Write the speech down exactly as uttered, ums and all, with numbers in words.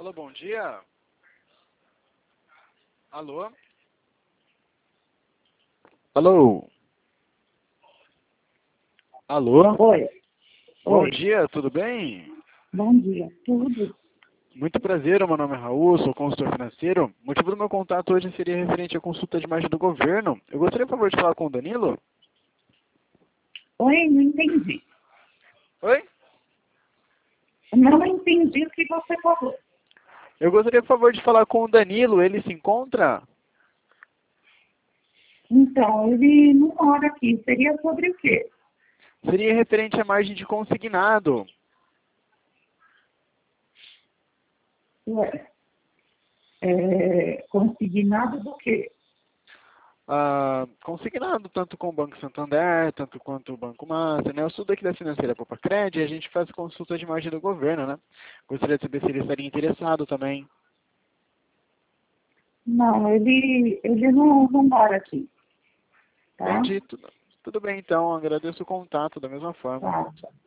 Alô, bom dia. Alô? Alô? Alô? Oi. Bom Oi. dia, tudo bem? Bom dia. Tudo? Muito prazer, meu nome é Raul, sou consultor financeiro. O motivo do meu contato hoje seria referente à consulta de imagem do governo. Eu gostaria, por favor, de falar com o Danilo. Oi, não entendi. Oi? Não entendi o que você falou. Eu gostaria, por favor, de falar com o Danilo. Ele se encontra? Então, ele não mora aqui. Seria sobre o quê? Seria referente à margem de consignado. Ué, é, consignado do quê? Ah, consignado tanto com o Banco Santander, tanto quanto o Banco Master, né? Eu sou daqui da Financeira Popacred e a gente faz consulta de margem do governo, né? Gostaria de saber se ele estaria interessado também. Não, ele, ele não, não mora aqui. Tá? Entendi. Tudo, tudo bem, então. Agradeço o contato da mesma forma. Tá.